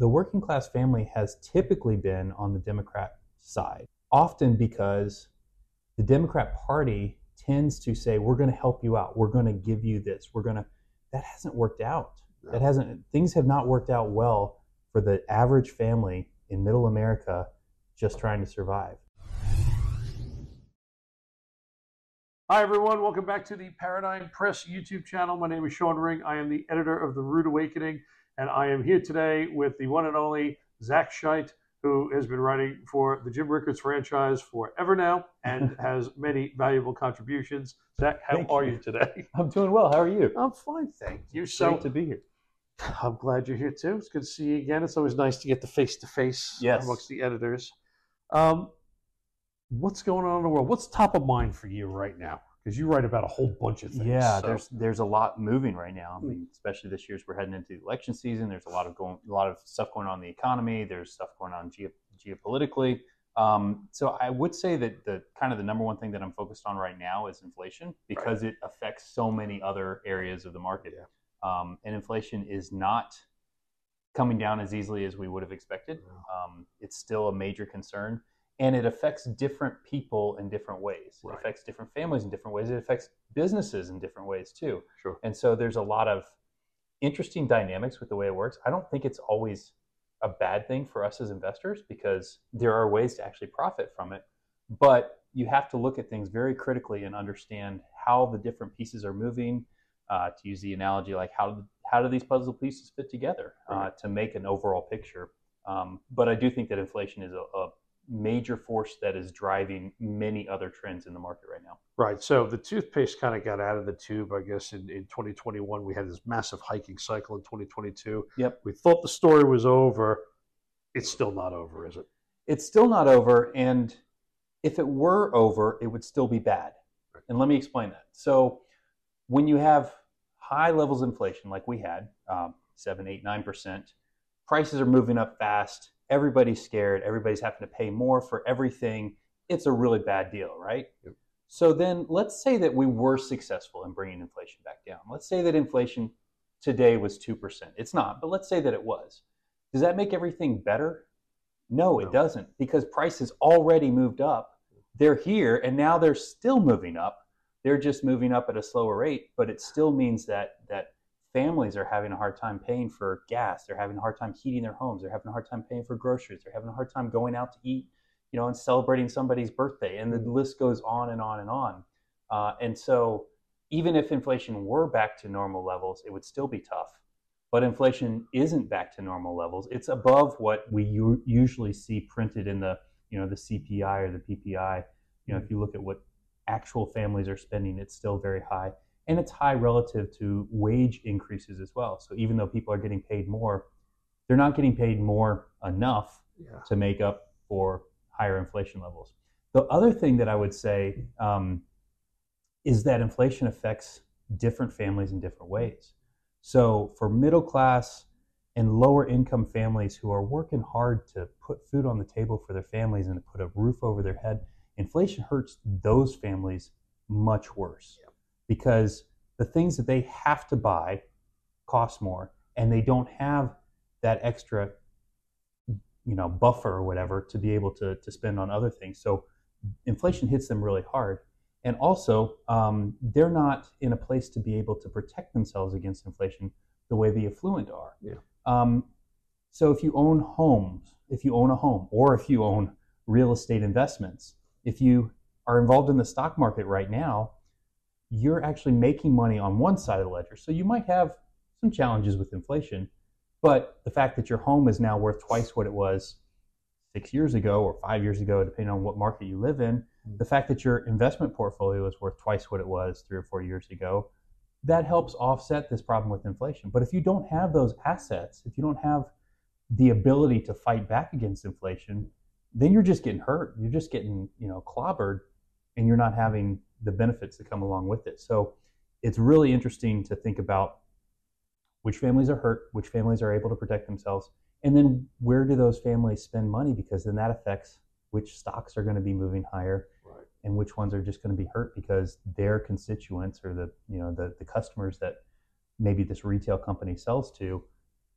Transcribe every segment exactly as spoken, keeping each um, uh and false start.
the working class family has typically been on the Democrat side, often because the Democrat Party tends to say, we're going to help you out. We're going to give you this. We're going to, that hasn't worked out. No. That hasn't, things have not worked out well for the average family in middle America just trying to survive. Hi, everyone. Welcome back to the Paradigm Press YouTube channel. My name is Sean Ring. I am the editor of The Rude Awakening, and I am here today with the one and only Zach Scheit, who has been writing for the Jim Rickards franchise forever now and has many valuable contributions. Zach, how Thank are you. you today? I'm doing well. How are you? I'm fine, thank you. It's So great to be here. I'm glad you're here too. It's good to see you again. It's always nice to get the face-to-face Yes. amongst the editors. Um, what's going on in the world? What's top of mind for you right now? Because you write about a whole bunch of things. Yeah, so. there's there's a lot moving right now. I mean, especially this year as we're heading into the election season. There's a lot of going, a lot of stuff going on in the economy. There's stuff going on geo, geopolitically. Um, so I would say that the kind of the number one thing that I'm focused on right now is inflation, because Right. it affects so many other areas of the market. Yeah. Um, and inflation is not coming down as easily as we would have expected. No. Um, it's still a major concern. And it affects different people in different ways. Right. It affects different families in different ways. It affects businesses in different ways too. Sure. And so there's a lot of interesting dynamics with the way it works. I don't think it's always a bad thing for us as investors, because there are ways to actually profit from it. But you have to look at things very critically and understand how the different pieces are moving. Uh, to use the analogy, like how how do these puzzle pieces fit together uh, Right. to make an overall picture? Um, but I do think that inflation is a, a major force that is driving many other trends in the market right now. Right. So the toothpaste kind of got out of the tube, I guess, in, in twenty twenty-one. We had this massive hiking cycle in twenty twenty-two. Yep. We thought the story was over. It's still not over, is it? It's still not over. And if it were over, it would still be bad. Right. And let me explain that. So when you have high levels of inflation like we had, um, seven, eight, nine percent, prices are moving up fast. Everybody's scared. Everybody's having to pay more for everything. It's a really bad deal, right? Yep. So then let's say that we were successful in bringing inflation back down. Let's say that inflation today was two percent. It's not, but let's say that it was. Does that make everything better? No, it No. doesn't, because prices already moved up. They're here, and now they're still moving up. They're just moving up at a slower rate, but it still means that that families are having a hard time paying for gas. They're having a hard time heating their homes. They're having a hard time paying for groceries. They're having a hard time going out to eat, you know, and celebrating somebody's birthday. And the list goes on and on and on. Uh, and so even if inflation were back to normal levels, it would still be tough. But inflation isn't back to normal levels. It's above what we u- usually see printed in the, you know, the C P I or the P P I. You know, if you look at what actual families are spending, it's still very high. And it's high relative to wage increases as well. So even though people are getting paid more, they're not getting paid more enough Yeah. to make up for higher inflation levels. The other thing that I would say um, is that inflation affects different families in different ways. So for middle class and lower income families who are working hard to put food on the table for their families and to put a roof over their head, inflation hurts those families much worse. Yeah. Because the things that they have to buy cost more, and they don't have that extra, you know, buffer or whatever to be able to, to spend on other things. So inflation hits them really hard. And also, um, they're not in a place to be able to protect themselves against inflation the way the affluent are. Yeah. Um, so if you own homes, if you own a home, or if you own real estate investments, if you are involved in the stock market right now, you're actually making money on one side of the ledger. So you might have some challenges with inflation, but the fact that your home is now worth twice what it was six years ago or five years ago, depending on what market you live in, the fact that your investment portfolio is worth twice what it was three or four years ago, that helps offset this problem with inflation. But if you don't have those assets, if you don't have the ability to fight back against inflation, then you're just getting hurt. You're just getting, you know, clobbered, and you're not having the benefits that come along with it. So it's really interesting to think about which families are hurt, which families are able to protect themselves, and then where do those families spend money, because then that affects which stocks are going to be moving higher, Right. and which ones are just going to be hurt because their constituents or the, you know, the, the customers that maybe this retail company sells to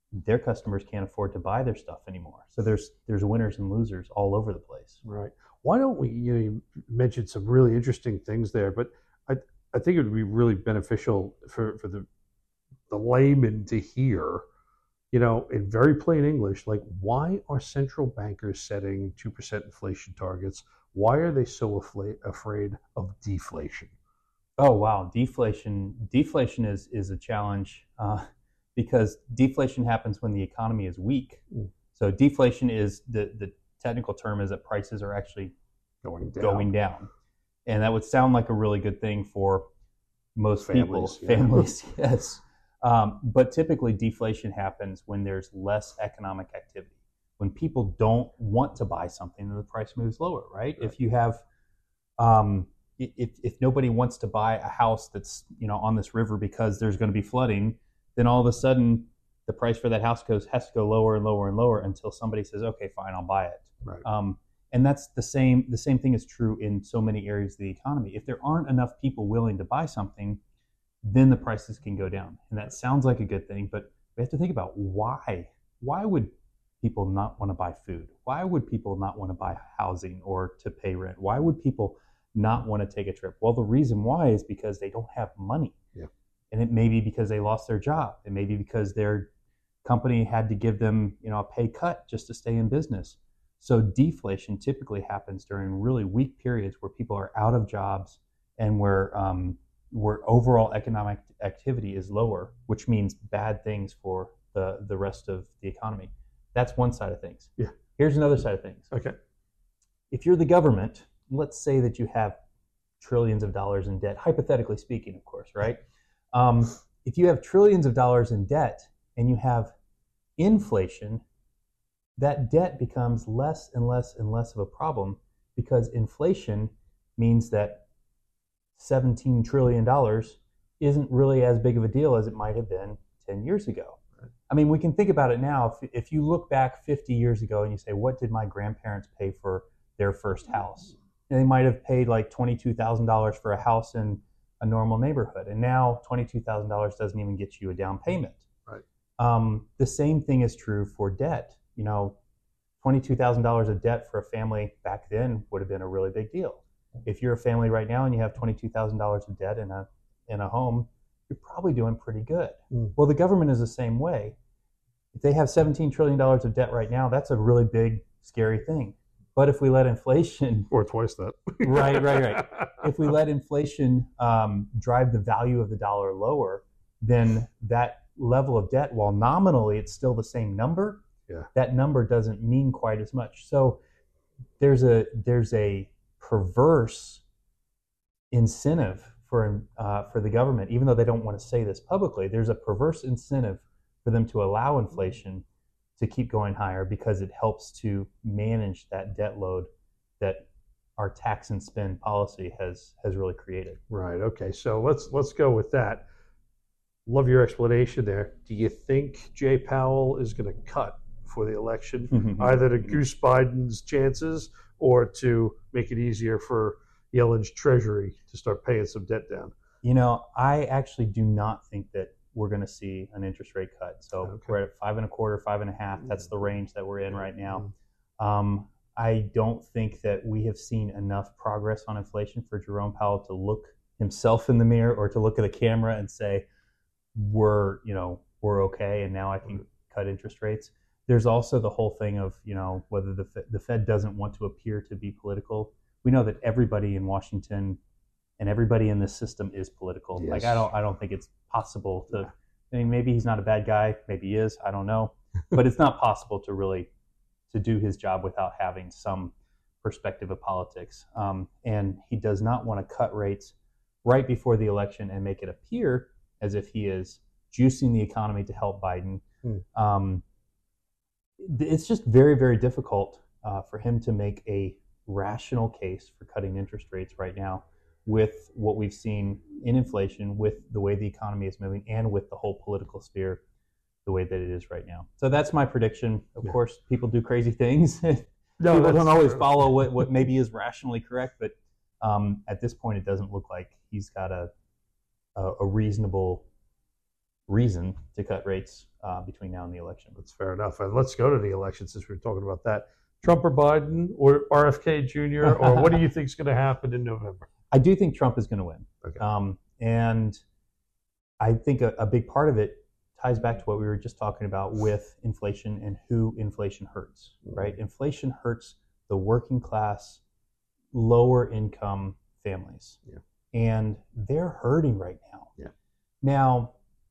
their customers can't afford to buy their stuff anymore. So there's there's winners and losers all over the place. Right. Why don't we, you know, you mentioned some really interesting things there, but I I think it would be really beneficial for, for the the layman to hear, you know, in very plain English, like, why are central bankers setting two percent inflation targets? Why are they so afla- afraid of deflation? Oh, wow. Deflation deflation is, is a challenge uh, because deflation happens when the economy is weak. Mm. So deflation is, the, the technical term is that prices are actually Going down. going down. And that would sound like a really good thing for most Families, people. yeah. Families, yes. Um, but typically deflation happens when there's less economic activity. When people don't want to buy something, then the price moves lower, right? Right. If you have, um, if if nobody wants to buy a house that's, you know, on this river because there's going to be flooding, then all of a sudden the price for that house goes has to go lower and lower and lower until somebody says, okay, fine, I'll buy it. Right. Um, and that's the same. The same thing is true in so many areas of the economy. If there aren't enough people willing to buy something, then the prices can go down. And that sounds like a good thing, but we have to think about why. Why would people not want to buy food? Why would people not want to buy housing or to pay rent? Why would people not want to take a trip? Well, the reason why is because they don't have money. Yeah. And it may be because they lost their job. It may be because their company had to give them, you know, a pay cut just to stay in business. So deflation typically happens during really weak periods where people are out of jobs and where um, where overall economic activity is lower, which means bad things for the, the rest of the economy. That's one side of things. Yeah. Here's another side of things. Okay. If you're the government, let's say that you have trillions of dollars in debt, hypothetically speaking, of course, right? Um, if you have trillions of dollars in debt and you have inflation, that debt becomes less and less and less of a problem because inflation means that seventeen trillion dollars isn't really as big of a deal as it might have been ten years ago. Right. I mean, we can think about it now. If, if you look back fifty years ago and you say, what did my grandparents pay for their first house? And they might have paid like twenty-two thousand dollars for a house in a normal neighborhood. And now twenty-two thousand dollars doesn't even get you a down payment. Right. Um, the same thing is true for debt. You know, twenty-two thousand dollars of debt for a family back then would have been a really big deal. If you're a family right now and you have twenty-two thousand dollars of debt in a in a home, you're probably doing pretty good. Mm. Well, the government is the same way. If they have seventeen trillion dollars of debt right now, that's a really big, scary thing. But if we let inflation... Or twice that. right, right, right. If we let inflation um, drive the value of the dollar lower, then that level of debt, while nominally it's still the same number, yeah. that number doesn't mean quite as much. So there's a there's a perverse incentive for uh, for the government, even though they don't want to say this publicly. There's a perverse incentive for them to allow inflation to keep going higher because it helps to manage that debt load that our tax and spend policy has has really created. Right. Okay. So let's let's go with that. Love your explanation there. Do you think Jay Powell is going to cut for the election, either to goose Biden's chances or to make it easier for Yellen's Treasury to start paying some debt down? You know, I actually do not think that we're going to see an interest rate cut. So okay. We're at five and a quarter, five and a half. That's the range that we're in right now. Um, I don't think that we have seen enough progress on inflation for Jerome Powell to look himself in the mirror or to look at a camera and say, we're, you know, we're okay, and now I can cut interest rates. There's also the whole thing of, you know, whether the Fed, the Fed doesn't want to appear to be political. We know that everybody in Washington and everybody in this system is political. Yes. Like I don't, I don't think it's possible to. I mean, maybe he's not a bad guy. Maybe he is. I don't know. But it's not possible to really to do his job without having some perspective of politics. Um, and he does not want to cut rates right before the election and make it appear as if he is juicing the economy to help Biden. Hmm. Um, it's just very, very difficult uh, for him to make a rational case for cutting interest rates right now with what we've seen in inflation, with the way the economy is moving, and with the whole political sphere the way that it is right now. So that's my prediction. Of yeah. course, people do crazy things. No, people don't always true. follow what, what maybe is rationally correct, but um, at this point, it doesn't look like he's got a a, a reasonable reason to cut rates uh, between now and the election. That's fair enough. And let's go to the election since we're talking about that. Trump or Biden or R F K Junior or what do you think is going to happen in November? I do think Trump is going to win. Okay. Um, and I think a, a big part of it ties back to what we were just talking about with inflation and who inflation hurts, right? Mm-hmm. Inflation hurts the working class, lower income families. Yeah. And they're hurting right now. Yeah. Now,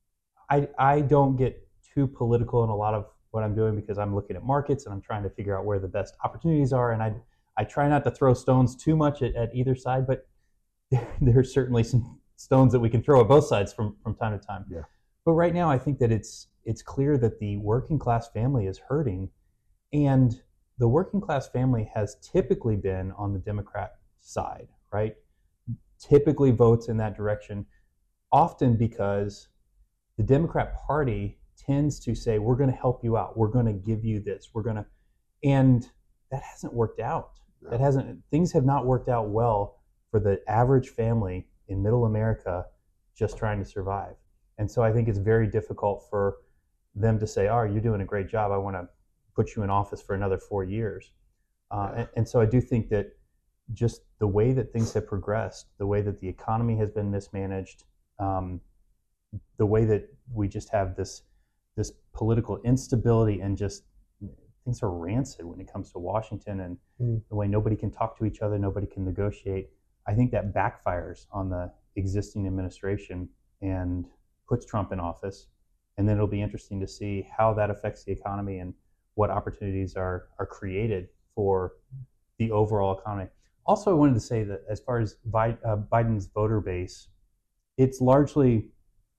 I I don't get too political in a lot of what I'm doing because I'm looking at markets and I'm trying to figure out where the best opportunities are. And I I try not to throw stones too much at, at either side, but there are certainly some stones that we can throw at both sides from, from time to time. Yeah. But right now, I think that it's it's clear that the working class family is hurting, and the working class family has typically been on the Democrat side, right? Typically votes in that direction, often because the Democrat Party tends to say, we're going to help you out. We're going to give you this. We're going to, and that hasn't worked out. No. That hasn't, things have not worked out well for the average family in middle America just trying to survive. And so I think it's very difficult for them to say, oh, you're doing a great job. I want to put you in office for another four years. Uh, yeah. and, and so I do think that just the way that things have progressed, the way that the economy has been mismanaged, um, the way that we just have this this political instability and just things are rancid when it comes to Washington and mm. the way nobody can talk to each other, nobody can negotiate. I think that backfires on the existing administration and puts Trump in office. And then it'll be interesting to see how that affects the economy and what opportunities are are created for the overall economy. Also, I wanted to say that as far as Biden's voter base, it's largely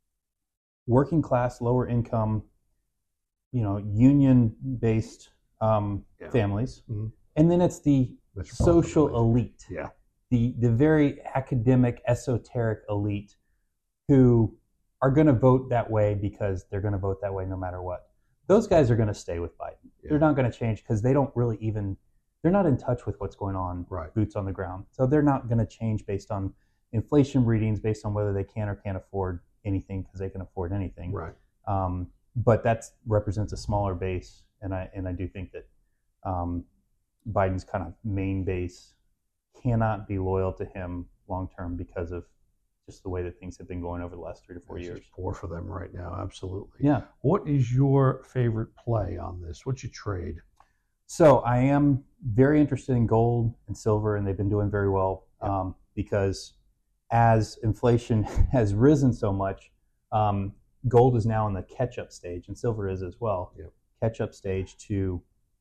working class, lower income, you know, union-based um, yeah. families, mm-hmm. and then it's the social elite, yeah, the the very academic, esoteric elite, who are going to vote that way because they're going to vote that way no matter what. Those guys are going to stay with Biden. Yeah. They're not going to change because they don't really even, they're not in touch with what's going on, right. boots on the ground. So they're not going to change based on inflation readings, based on whether they can or can't afford anything because they can afford anything. Right. Um, but that represents a smaller base, and I and I do think that um, Biden's kind of main base cannot be loyal to him long term because of just the way that things have been going over the last three to four it's years. Just poor for them right now, absolutely. Yeah. What is your favorite play on this? What's your trade? So I am very interested in gold and silver, and they've been doing very well yep. um, because as inflation has risen so much, um, gold is now in the catch-up stage, and silver is as well. Yep. Catch-up stage to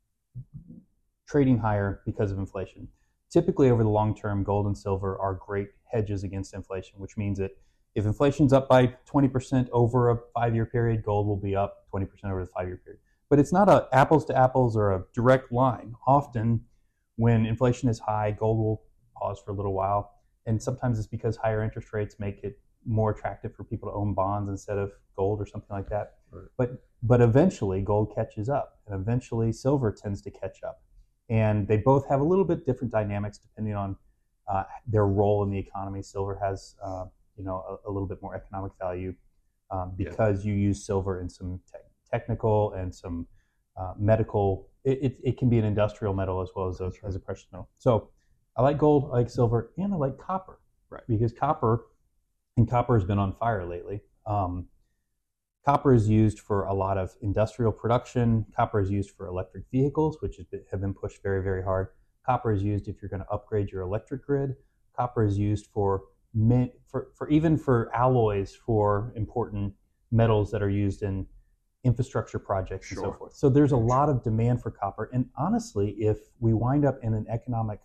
trading higher because of inflation. Typically, over the long term, gold and silver are great hedges against inflation, which means that if inflation's up by twenty percent over a five-year period, gold will be up twenty percent over the five-year period. But it's not a apples to apples or a direct line. Often, when inflation is high, gold will pause for a little while. And sometimes it's because higher interest rates make it more attractive for people to own bonds instead of gold or something like that. Right. But but eventually gold catches up, and eventually silver tends to catch up. And they both have a little bit different dynamics depending on uh, their role in the economy. Silver has uh, you know a, a little bit more economic value um, because yeah. you use silver in some te- technical and some uh, medical. It, it, it can be an industrial metal as well as a, right. as a precious metal. So I like gold, I like silver, and I like copper. Right. Because copper, and copper has been on fire lately. Um, copper is used for a lot of industrial production. Copper is used for electric vehicles, which have been pushed very, very hard. Copper is used if you're going to upgrade your electric grid. Copper is used for, for, for even for alloys for important metals that are used in infrastructure projects sure. and so forth. So there's a lot of demand for copper. And honestly, if we wind up in an economic,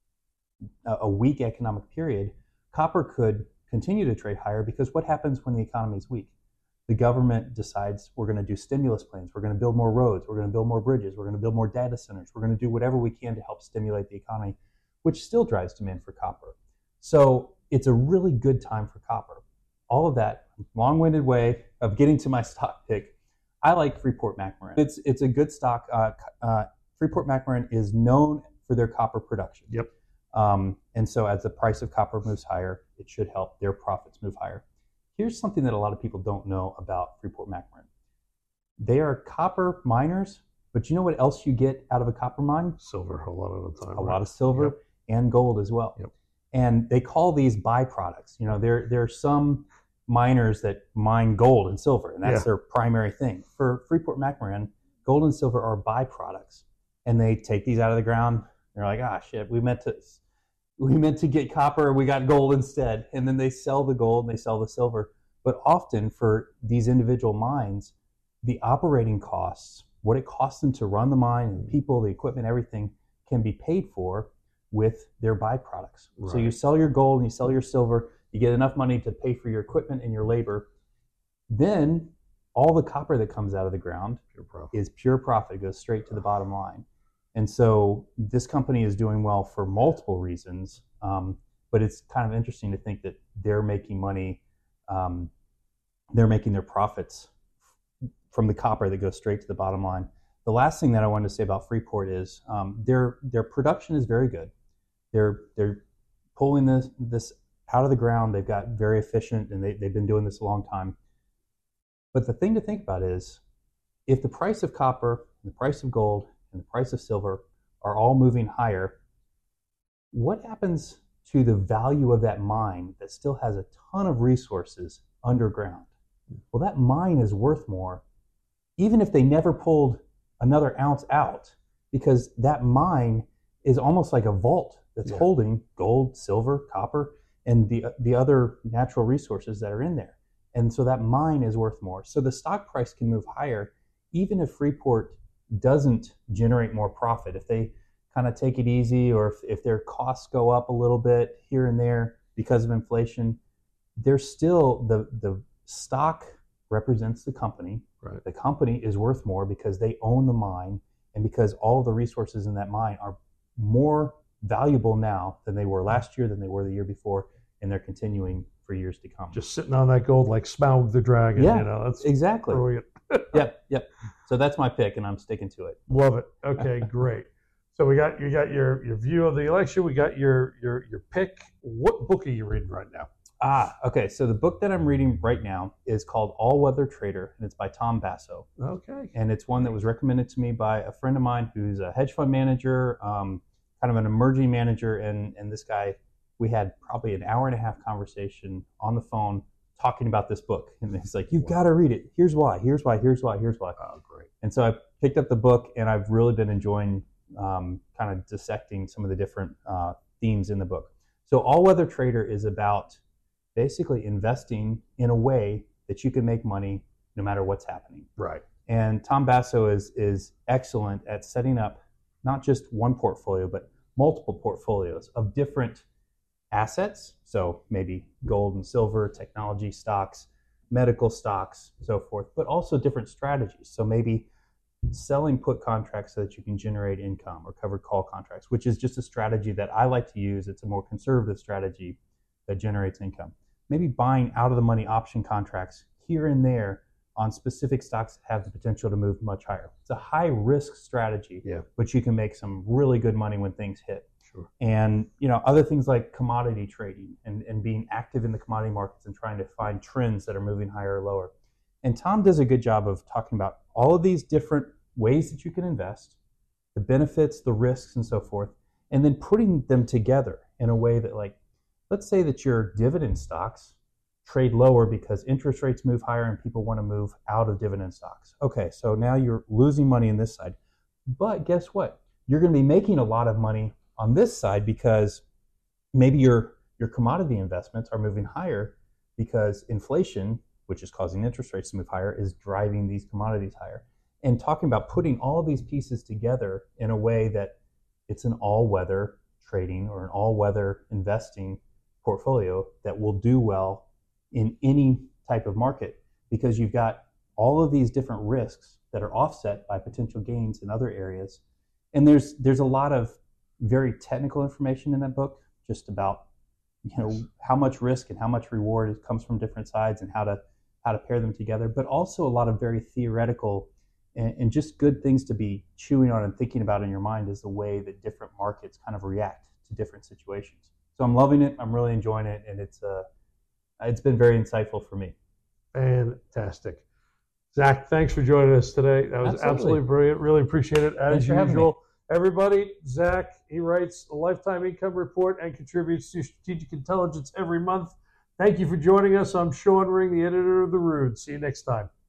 a weak economic period, copper could continue to trade higher because what happens when the economy is weak? The government decides we're going to do stimulus plans, we're going to build more roads, we're going to build more bridges, we're going to build more data centers, we're going to do whatever we can to help stimulate the economy, which still drives demand for copper. So it's a really good time for copper. All of that long-winded way of getting to my stock pick. I like Freeport-McMoRan. It's it's a good stock. Uh, uh, Freeport-McMoRan is known for their copper production. Yep. Um, and so as the price of copper moves higher, it should help their profits move higher. here's something that a lot of people don't know about Freeport-McMoRan. They are copper miners, but you know what else you get out of a copper mine? Silver, a lot of the time. A right? lot of silver Yep. and gold as well. Yep. And they call these byproducts. You know, there, there are some miners that mine gold and silver, and that's Yeah. their primary thing. For Freeport-McMoRan, gold and silver are byproducts. And they take these out of the ground. They're like, ah, shit, we meant to... We meant to get copper, we got gold instead. And then they sell the gold and they sell the silver. But often for these individual mines, the operating costs, what it costs them to run the mine, and the people, the equipment, everything can be paid for with their byproducts. Right. So you sell your gold and you sell your silver, you get enough money to pay for your equipment and your labor. Then all the copper that comes out of the ground Pure profit. is pure profit. It goes straight to the bottom line. And so this company is doing well for multiple reasons, um, but it's kind of interesting to think that they're making money, um, they're making their profits from the copper that goes straight to the bottom line. The last thing that I wanted to say about Freeport is um, their their production is very good. They're they're pulling this this out of the ground. They've got very efficient, and they, they've been doing this a long time. But the thing to think about is, if the price of copper, the price of gold, and the price of silver are all moving higher, what happens to the value of that mine that still has a ton of resources underground? Well, that mine is worth more, even if they never pulled another ounce out, because that mine is almost like a vault that's Yeah. holding gold, silver, copper, and the the other natural resources that are in there. And so that mine is worth more. So the stock price can move higher, even if Freeport doesn't generate more profit. If they kind of take it easy, or if, if their costs go up a little bit here and there because of inflation, they're still, the, the stock represents the company. Right. The company is worth more because they own the mine, and because all the resources in that mine are more valuable now than they were last year, than they were the year before, and they're continuing for years to come. Just sitting on that gold like Smaug the dragon. Yeah, you know, that's exactly. brilliant. Yep, yep. So that's my pick, and I'm sticking to it. Love it. Okay, great. So we got you got your your view of the election. We got your your your pick. What book are you reading right now? Ah, okay. So the book that I'm reading right now is called All Weather Trader, and it's by Tom Basso. Okay. And it's one that was recommended to me by a friend of mine who's a hedge fund manager, um, kind of an emerging manager. And, and this guy, we had probably an hour and a half conversation on the phone talking about this book. And he's like, you've got to read it. Here's why, here's why, here's why, here's why. Oh, great. And so I picked up the book, and I've really been enjoying um, kind of dissecting some of the different uh, themes in the book. So All Weather Trader is about basically investing in a way that you can make money no matter what's happening. Right. And Tom Basso is is excellent at setting up not just one portfolio, but multiple portfolios of different assets. So maybe gold and silver, technology stocks, medical stocks, so forth, but also different strategies. So maybe selling put contracts so that you can generate income, or covered call contracts, which is just a strategy that I like to use. It's a more conservative strategy that generates income. Maybe buying out of the money option contracts here and there on specific stocks that have the potential to move much higher. It's a high risk strategy, Yeah. but you can make some really good money when things hit. Sure. And you know, other things like commodity trading and, and being active in the commodity markets and trying to find trends that are moving higher or lower. And Tom does a good job of talking about all of these different ways that you can invest, the benefits, the risks, and so forth, and then putting them together in a way that, like, let's say that your dividend stocks trade lower because interest rates move higher and people want to move out of dividend stocks. Okay, so now you're losing money on this side. But guess what? You're going to be making a lot of money on this side because maybe your, your commodity investments are moving higher because inflation, which is causing interest rates to move higher, is driving these commodities higher. And talking about putting all these pieces together in a way that it's an all-weather trading or an all-weather investing portfolio that will do well in any type of market, because you've got all of these different risks that are offset by potential gains in other areas. And there's there's a lot of very technical information in that book, just about, you know, how much risk and how much reward comes from different sides and how to how to pair them together, but also a lot of very theoretical and, and just good things to be chewing on and thinking about in your mind as the way that different markets kind of react to different situations. So I'm loving it. I'm really enjoying it, and it's a it's been very insightful for me. Fantastic. Zach, thanks for joining us today. That was absolutely, absolutely brilliant. Really appreciate it, as usual. Everybody, Zach, he writes a lifetime income report and contributes to Strategic Intelligence every month. Thank you for joining us. I'm Sean Ring, the editor of The Rood. See you next time.